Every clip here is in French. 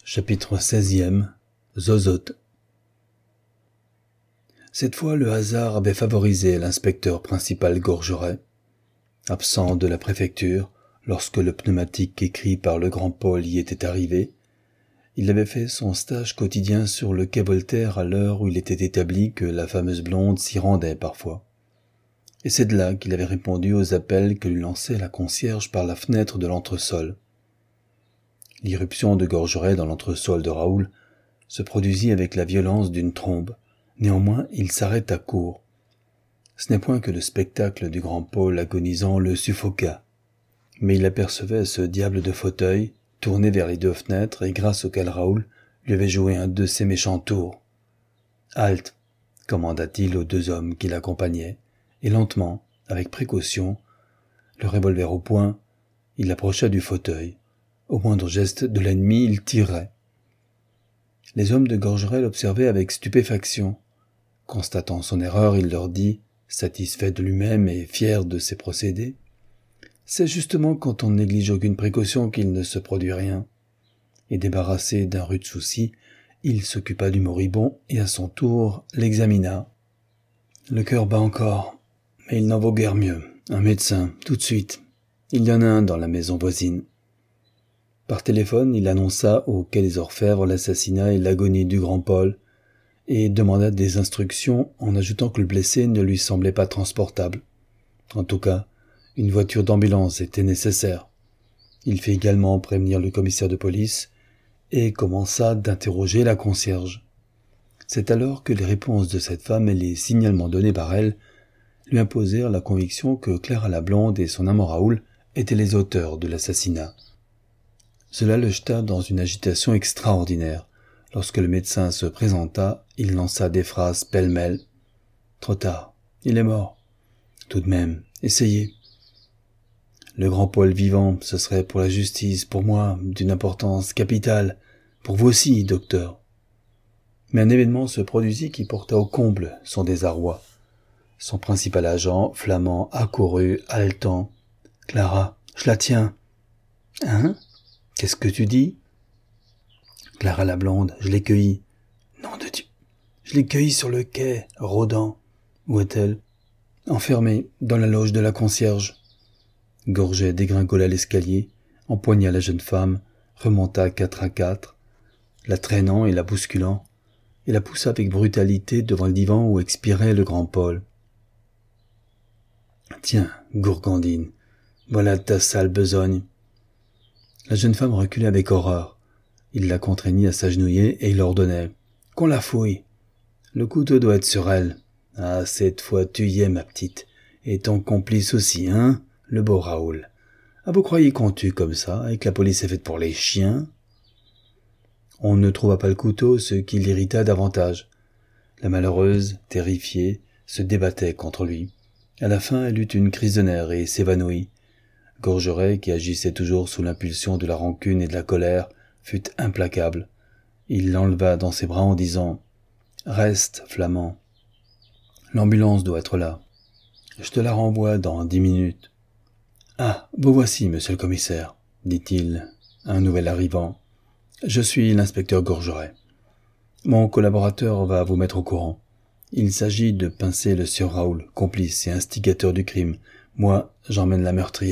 Chapitre 16e. Zozote. Cette fois, le hasard avait favorisé l'inspecteur principal Gorgeret. Absent de la préfecture, lorsque le pneumatique écrit par le grand Paul y était arrivé, il avait fait son stage quotidien sur le quai Voltaire à l'heure où il était établi que la fameuse blonde s'y rendait parfois. Et c'est de là qu'il avait répondu aux appels que lui lançait la concierge par la fenêtre de l'entresol. L'irruption de Gorgeret dans l'entresol de Raoul se produisit avec la violence d'une trombe. Néanmoins, il s'arrêta court. Ce n'est point que le spectacle du grand Paul agonisant le suffoqua, mais il apercevait ce diable de fauteuil, tourné vers les deux fenêtres et grâce auquel Raoul lui avait joué un de ses méchants tours. « Halte !» commanda-t-il aux deux hommes qui l'accompagnaient, et lentement, avec précaution, le revolver au poing, il approcha du fauteuil. Au moindre geste de l'ennemi, il tirait. Les hommes de Gorgeret l'observaient avec stupéfaction. Constatant son erreur, il leur dit, satisfait de lui-même et fier de ses procédés, « C'est justement quand on néglige aucune précaution qu'il ne se produit rien. » Et débarrassé d'un rude souci, il s'occupa du moribond et à son tour l'examina. Le cœur bat encore, mais il n'en vaut guère mieux. Un médecin, tout de suite. Il y en a un dans la maison voisine. Par téléphone, il annonça au quai des Orfèvres l'assassinat et l'agonie du grand Paul, et demanda des instructions en ajoutant que le blessé ne lui semblait pas transportable. En tout cas, une voiture d'ambulance était nécessaire. Il fit également prévenir le commissaire de police et commença d'interroger la concierge. C'est alors que les réponses de cette femme et les signalements donnés par elle lui imposèrent la conviction que Clara la blonde et son amant Raoul étaient les auteurs de l'assassinat. Cela le jeta dans une agitation extraordinaire. Lorsque le médecin se présenta, il lança des phrases pêle-mêle. « Trop tard, il est mort. Tout de même, essayez. Le grand Paul vivant, ce serait pour la justice, pour moi, d'une importance capitale, pour vous aussi, docteur. » Mais un événement se produisit qui porta au comble son désarroi. Son principal agent, flamand, accourut, haletant. « Clara, je la tiens. »« Hein ? Qu'est-ce que tu dis ? » ?»« Clara la blonde, je l'ai cueillie. »« Nom de Dieu ! Je l'ai cueillie sur le quai, rôdant. Où est-elle ? » ?»« Enfermée, dans la loge de la concierge. » Gorgeret dégringola l'escalier, empoigna la jeune femme, remonta 4 à 4, la traînant et la bousculant, et la poussa avec brutalité devant le divan où expirait le grand Paul. « Tiens, gourgandine, voilà ta sale besogne. » La jeune femme reculait avec horreur. Il la contraignit à s'agenouiller et il ordonnait « Qu'on la fouille. Le couteau doit être sur elle. Ah, cette fois tu y es, ma petite. Et ton complice aussi, hein, le beau Raoul. Ah, vous croyez qu'on tue comme ça, et que la police est faite pour les chiens ?» On ne trouva pas le couteau, ce qui l'irrita davantage. La malheureuse, terrifiée, se débattait contre lui. À la fin, elle eut une crise de nerfs et s'évanouit. Gorgeret, qui agissait toujours sous l'impulsion de la rancune et de la colère, fut implacable. Il l'enleva dans ses bras en disant « Reste, Flamand. L'ambulance doit être là. Je te la renvoie dans 10 minutes. »« Ah, vous voici, monsieur le commissaire, » dit-il, un nouvel arrivant. « Je suis l'inspecteur Gorgeret. Mon collaborateur va vous mettre au courant. Il s'agit de pincer le sieur Raoul, complice et instigateur du crime. Moi, j'emmène la meurtrière. »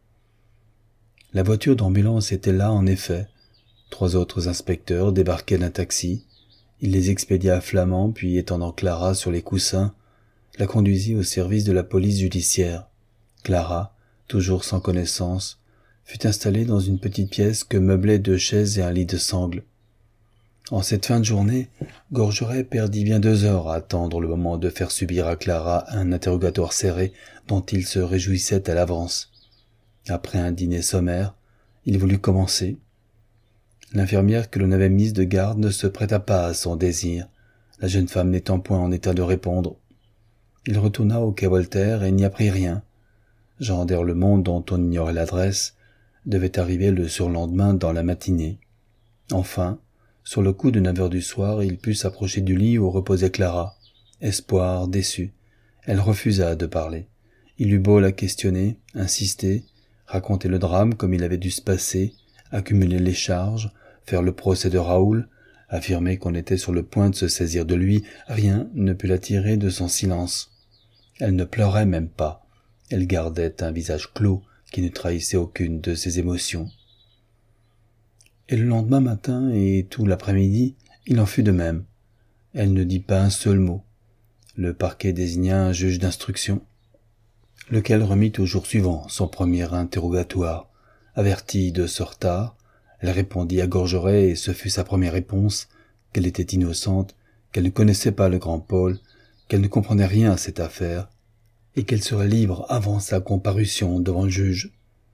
La voiture d'ambulance était là, en effet. 3 autres inspecteurs débarquaient d'un taxi. Il les expédia à Flamand, puis étendant Clara sur les coussins, la conduisit au service de la police judiciaire. Clara, toujours sans connaissance, fut installée dans une petite pièce que meublaient 2 chaises et un lit de sangle. En cette fin de journée, Gorgeret perdit bien 2 heures à attendre le moment de faire subir à Clara un interrogatoire serré dont il se réjouissait à l'avance. Après un dîner sommaire, il voulut commencer. L'infirmière que l'on avait mise de garde ne se prêta pas à son désir, la jeune femme n'étant point en état de répondre. Il retourna au quai Voltaire et n'y apprit rien. Jean d'Erlemont, dont on ignorait l'adresse, devait arriver le surlendemain dans la matinée. Enfin, sur le coup de 9 heures du soir, il put s'approcher du lit où reposait Clara. Espoir déçu. Elle refusa de parler. Il eut beau la questionner, insister, raconter le drame comme il avait dû se passer, accumuler les charges, faire le procès de Raoul, affirmer qu'on était sur le point de se saisir de lui, rien ne put la tirer de son silence. Elle ne pleurait même pas. Elle gardait un visage clos qui ne trahissait aucune de ses émotions. Et le lendemain matin et tout l'après-midi, il en fut de même. Elle ne dit pas un seul mot. Le parquet désigna un juge d'instruction, lequel remit au jour suivant son premier interrogatoire. Avertie de ce retard, elle répondit à Gorgeret, et ce fut sa première réponse, qu'elle était innocente, qu'elle ne connaissait pas le grand Paul, qu'elle ne comprenait rien à cette affaire, et qu'elle serait libre avant sa comparution devant le juge.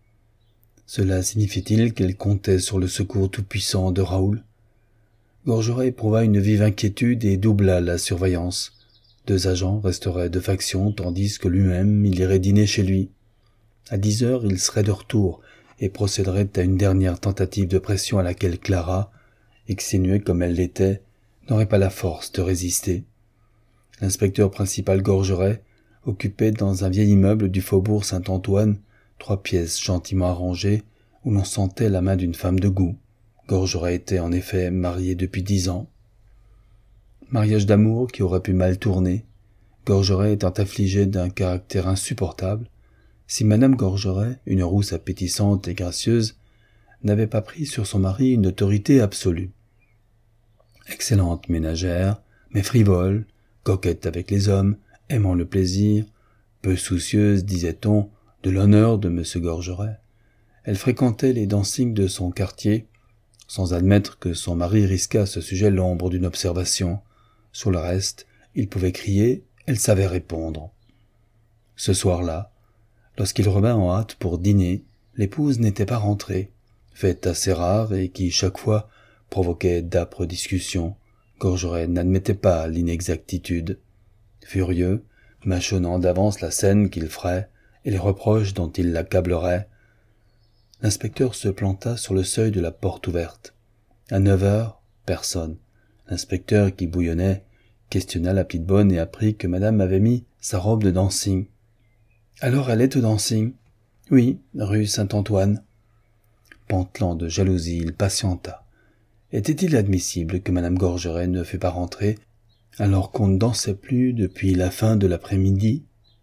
Cela signifie-t-il qu'elle comptait sur le secours tout-puissant de Raoul? Gorgeret éprouva une vive inquiétude et doubla la surveillance. 2 agents resteraient de faction, tandis que lui-même, il irait dîner chez lui. À 10 heures, il serait de retour et procéderait à une dernière tentative de pression à laquelle Clara, exténuée comme elle l'était, n'aurait pas la force de résister. L'inspecteur principal Gorgeret, occupé dans un vieil immeuble du faubourg Saint-Antoine, 3 pièces gentiment arrangées, où l'on sentait la main d'une femme de goût. Gorgeret était en effet marié depuis 10 ans. Mariage d'amour qui aurait pu mal tourner, Gorgeret étant affligé d'un caractère insupportable, si Madame Gorgeret, une rousse appétissante et gracieuse, n'avait pas pris sur son mari une autorité absolue. Excellente ménagère, mais frivole, coquette avec les hommes, aimant le plaisir, peu soucieuse, disait-on, de l'honneur de M. Gorgeret. Elle fréquentait les dancings de son quartier, sans admettre que son mari risquât à ce sujet l'ombre d'une observation. Sur le reste, il pouvait crier, elle savait répondre. Ce soir-là, lorsqu'il revint en hâte pour dîner, l'épouse n'était pas rentrée, fait assez rare et qui, chaque fois, provoquait d'âpres discussions. Gorgeret n'admettait pas l'inexactitude. Furieux, mâchonnant d'avance la scène qu'il ferait et les reproches dont il l'accablerait, l'inspecteur se planta sur le seuil de la porte ouverte. À 9 heures, personne. L'inspecteur, qui bouillonnait, questionna la petite bonne et apprit que madame avait mis sa robe de dancing. « Alors elle est au dancing ?»« Oui, rue Saint-Antoine. » Pantelant de jalousie, il patienta. Était-il admissible que madame Gorgeret ne fût pas rentrée alors qu'on ne dansait plus depuis la fin de l'après-midi?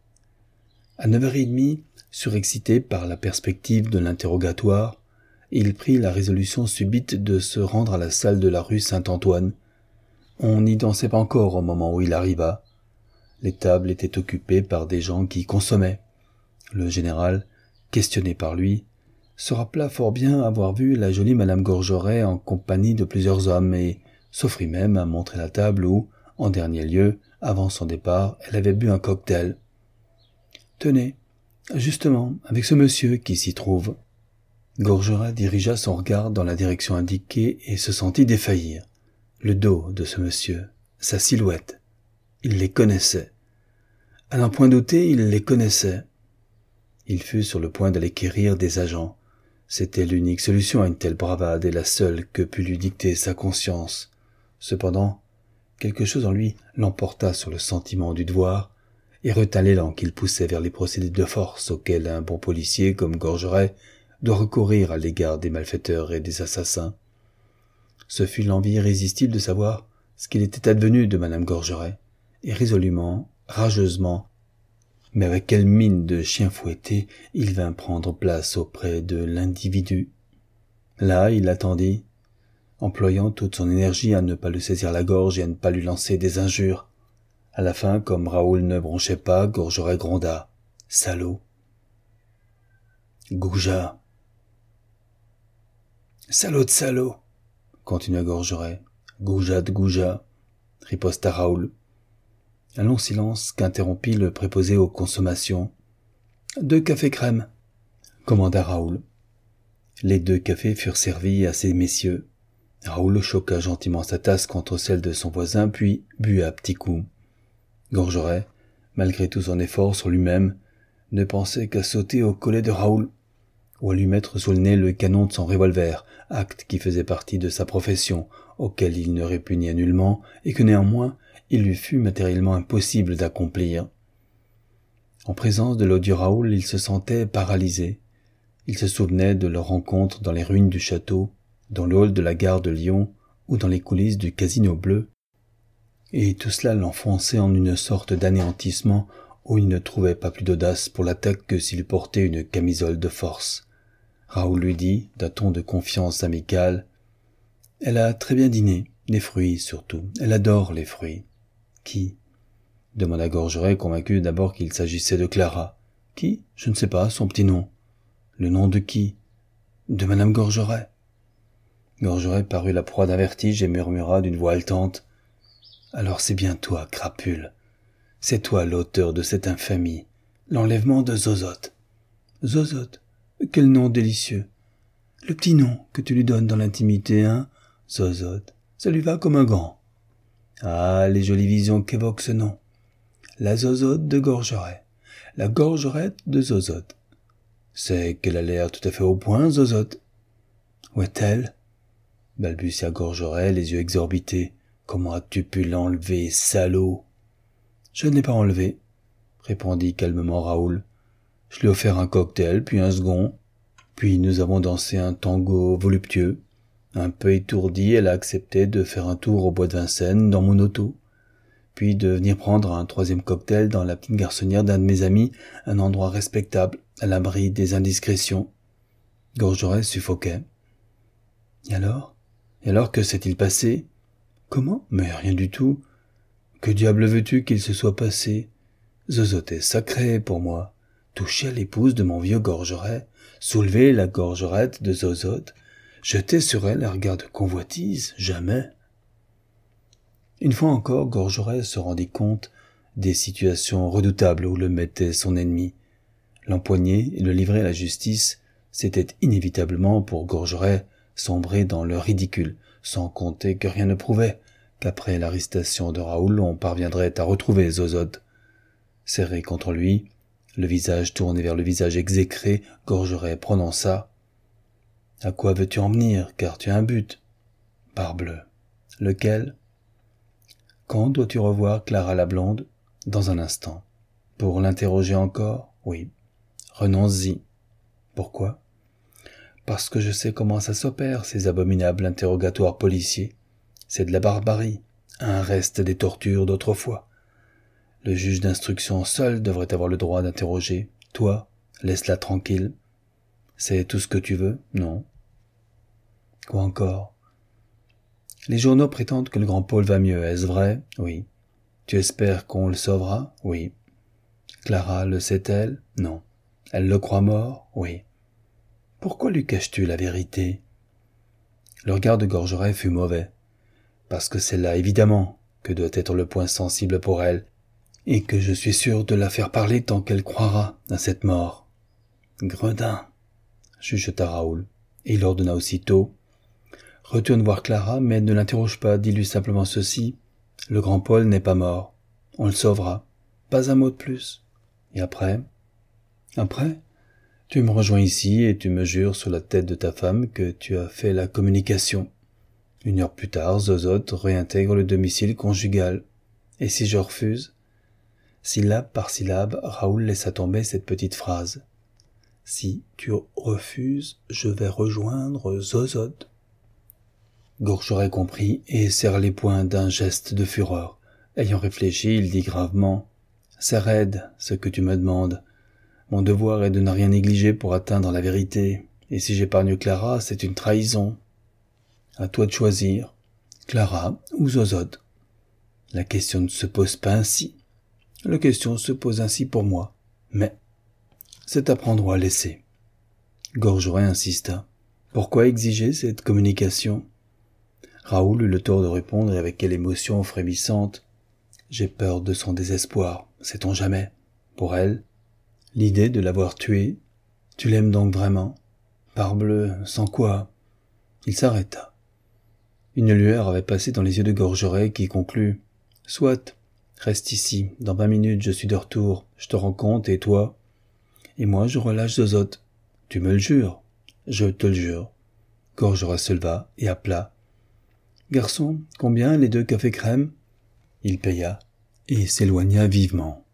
À 9h30, surexcité par la perspective de l'interrogatoire, il prit la résolution subite de se rendre à la salle de la rue Saint-Antoine. On n'y dansait pas encore au moment où il arriva. Les tables étaient occupées par des gens qui consommaient. Le général, questionné par lui, se rappela fort bien avoir vu la jolie madame Gorgeret en compagnie de plusieurs hommes et s'offrit même à montrer la table où, en dernier lieu, avant son départ, elle avait bu un cocktail. « Tenez, justement, avec ce monsieur qui s'y trouve. » Gorgeret dirigea son regard dans la direction indiquée et se sentit défaillir. Le dos de ce monsieur, sa silhouette, il les connaissait. À n'en point douter, il les connaissait. Il fut sur le point d'aller quérir des agents. C'était l'unique solution à une telle bravade et la seule que pût lui dicter sa conscience. Cependant, quelque chose en lui l'emporta sur le sentiment du devoir et retint l'élan qu'il poussait vers les procédés de force auxquels un bon policier comme Gorgeret doit recourir à l'égard des malfaiteurs et des assassins. Ce fut l'envie irrésistible de savoir ce qu'il était advenu de madame Gorgeret, et résolument, rageusement, mais avec quelle mine de chien fouetté, il vint prendre place auprès de l'individu. Là, il attendit, employant toute son énergie à ne pas le saisir la gorge et à ne pas lui lancer des injures. À la fin, comme Raoul ne bronchait pas, Gorgeret gronda. « Salaud !»« Goujat !»« Salaud de salaud !» continua Gorgeret. « Goujat de goujat !» riposta Raoul. Un long silence qu'interrompit le préposé aux consommations. « 2 cafés crème !» commanda Raoul. Les 2 cafés furent servis à ces messieurs. Raoul choqua gentiment sa tasse contre celle de son voisin, puis but à petits coups. Gorgeret, malgré tout son effort sur lui-même, ne pensait qu'à sauter au collet de Raoul, ou à lui mettre sous le nez le canon de son revolver, acte qui faisait partie de sa profession, auquel il ne répugnait nullement, et que néanmoins il lui fut matériellement impossible d'accomplir. En présence de l'odieux Raoul, il se sentait paralysé. Il se souvenait de leur rencontre dans les ruines du château, dans le hall de la gare de Lyon ou dans les coulisses du Casino Bleu, et tout cela l'enfonçait en une sorte d'anéantissement où il ne trouvait pas plus d'audace pour l'attaque que s'il portait une camisole de force. Raoul lui dit, d'un ton de confiance amicale, « Elle a très bien dîné, les fruits surtout, elle adore les fruits. »« Qui ?» demanda Gorgeret, convaincu d'abord qu'il s'agissait de Clara. « Qui ? Je ne sais pas, son petit nom. »« Le nom de qui ? » ?»« De Madame Gorgeret. » Gorgeret parut la proie d'un vertige et murmura d'une voix haletante, « Alors c'est bien toi, crapule. C'est toi l'auteur de cette infamie, l'enlèvement de Zozote. »« Zozote ? Quel nom délicieux. Le petit nom que tu lui donnes dans l'intimité, hein, Zozote. Ça lui va comme un gant. Ah, les jolies visions qu'évoque ce nom. La Zozote de Gorgeret. La Gorgerette de Zozote. C'est qu'elle a l'air tout à fait au point, Zozote. Où est-elle ? Balbutia Gorgeret, les yeux exorbités. Comment as-tu pu l'enlever, salaud ? Je ne l'ai pas enlevé, répondit calmement Raoul. Je lui ai offert un cocktail, puis un second. Puis nous avons dansé un tango voluptueux. Un peu étourdie, elle a accepté de faire un tour au bois de Vincennes dans mon auto. Puis de venir prendre un troisième cocktail dans la petite garçonnière d'un de mes amis, un endroit respectable, à l'abri des indiscrétions. Gorgeret suffoquait. Et alors, que s'est-il passé ? Comment ? Mais rien du tout. Que diable veux-tu qu'il se soit passé ? Zozote est sacré pour moi. Toucher à l'épouse de mon vieux Gorgeret, soulever la Gorgerette de Zozote, jeter sur elle un regard de convoitise, jamais. Une fois encore, Gorgeret se rendit compte des situations redoutables où le mettait son ennemi. L'empoigner et le livrer à la justice, c'était inévitablement pour Gorgeret sombrer dans le ridicule, sans compter que rien ne prouvait qu'après l'arrestation de Raoul, on parviendrait à retrouver Zozote. Serré contre lui, le visage tourné vers le visage exécré, Gorgeret prononça « À quoi veux-tu en venir, car tu as un but ?»« Parbleu. Lequel ?»« Quand dois-tu revoir Clara la blonde ? » ?»« Dans un instant. »« Pour l'interroger encore ? » ?»« Oui. »« Renonce-y. »« Pourquoi ? » ?»« Parce que je sais comment ça s'opère, ces abominables interrogatoires policiers. C'est de la barbarie, un reste des tortures d'autrefois. Le juge d'instruction seul devrait avoir le droit d'interroger. Toi, laisse-la tranquille. C'est tout ce que tu veux ? Non. Quoi encore ? Les journaux prétendent que le grand Paul va mieux, est-ce vrai ? Oui. Tu espères qu'on le sauvera ? Oui. Clara le sait-elle ? Non. Elle le croit mort ? Oui. Pourquoi lui caches-tu la vérité ? Le regard de Gorgeret fut mauvais. Parce que c'est là, évidemment, que doit être le point sensible pour elle, et que je suis sûr de la faire parler tant qu'elle croira à cette mort. Gredin, chuchota Raoul, et il ordonna aussitôt. Retourne voir Clara, mais ne l'interroge pas, dis-lui simplement ceci. Le grand Paul n'est pas mort. On le sauvera. Pas un mot de plus. Et après ? Après ? Tu me rejoins ici et tu me jures sur la tête de ta femme que tu as fait la communication. 1 heure plus tard, Zozote réintègre le domicile conjugal. Et si je refuse ? Syllabe par syllabe, Raoul laissa tomber cette petite phrase. Si tu refuses, je vais rejoindre Zozote. Gorgeret comprit et serra les poings d'un geste de fureur. Ayant réfléchi, il dit gravement « C'est raide, ce que tu me demandes. Mon devoir est de ne rien négliger pour atteindre la vérité. Et si j'épargne Clara, c'est une trahison. À toi de choisir, Clara ou Zozote. La question ne se pose pas ainsi. La question se pose ainsi pour moi. Mais c'est à prendre ou à laisser. » Gorgeret insista. Pourquoi exiger cette communication ? Raoul eut le tort de répondre et avec quelle émotion frémissante. J'ai peur de son désespoir, sait-on jamais. Pour elle, l'idée de l'avoir tué. Tu l'aimes donc vraiment ? Parbleu, sans quoi ? Il s'arrêta. Une lueur avait passé dans les yeux de Gorgeret qui conclut. Soit, reste ici, dans 20 minutes je suis de retour, je te rends compte et toi ? Et moi je relâche Zozote. Tu me le jures ? Je te le jure. Gorgeret se leva et appela. Garçon, combien les 2 cafés crème ? Il paya et s'éloigna vivement.